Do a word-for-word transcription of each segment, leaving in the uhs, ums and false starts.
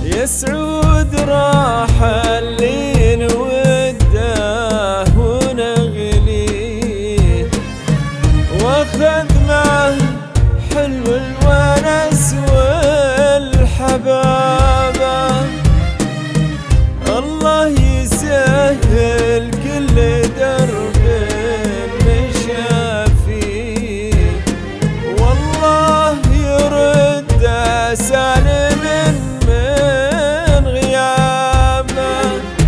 يسعود راح اللي نوده ونغليه، واخذ معه حلو الونس والحبابه. الله يسهل كل درب مشى فيه، والله يرد سالم من غيابه.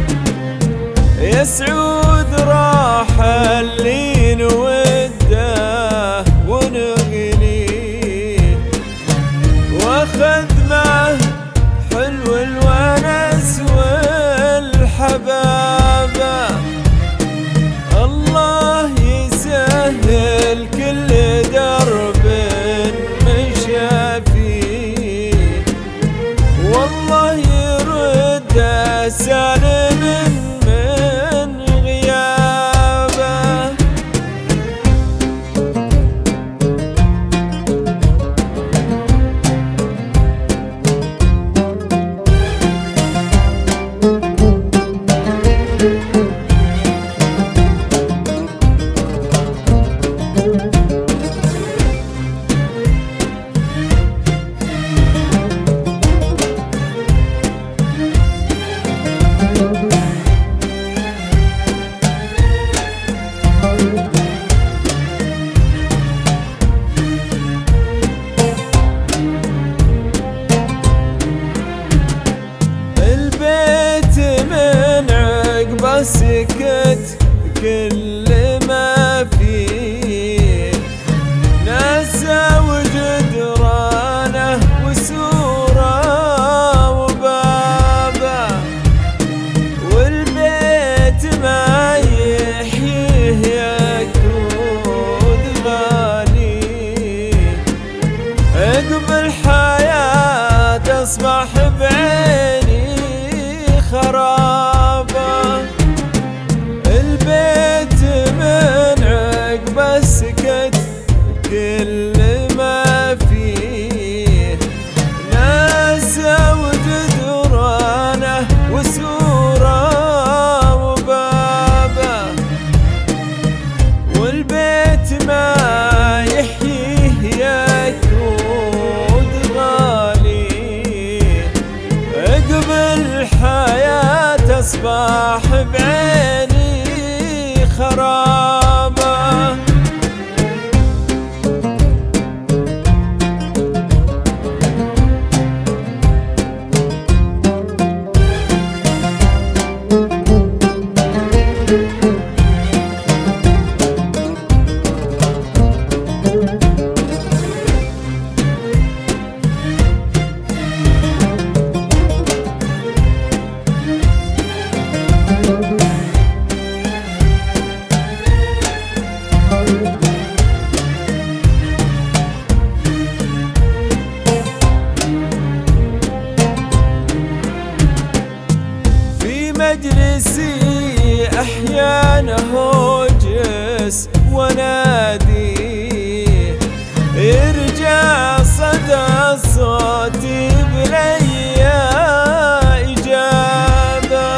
يسعود راح اللي نوده ونغنيه، واخذ معه حلو الونس والحبابه. الله يسهل كل درب مشى فيه، والله يرد سالم من غيابه. البيت من عقبه سكت كل ما فيه، ناسا وجدرانه وسوره وبابه. والبيت ما يحييه يكود غالي، عقب الحياة تصبح بعيني خرابه. البيت من عقبه سكت كل ما فيه، ناسا وجدرانه وسوره وبابه. والبيت ما يحييه يكود غالي، عقب الحياة تصبح بعيني خرابه. مجلسي أحيانا هوجس وناديه، يرجع صدى الصوت بليا إجابة.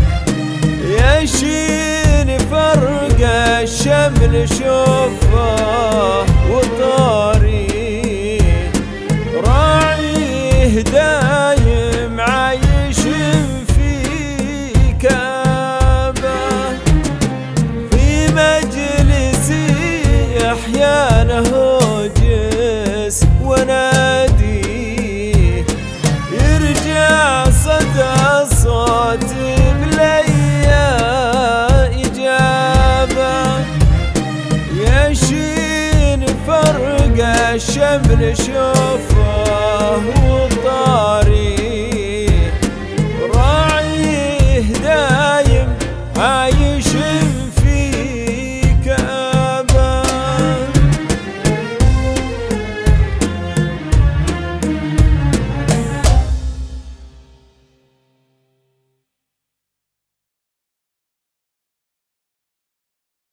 يشين فرق الشمل شوفه وطاري، راعيه دايم عايش في كابه. في مجلسي أحيانا هوجس وناديه، يرجع صدى الصوت بليا إجابة. يشين فرق الشمل شوفه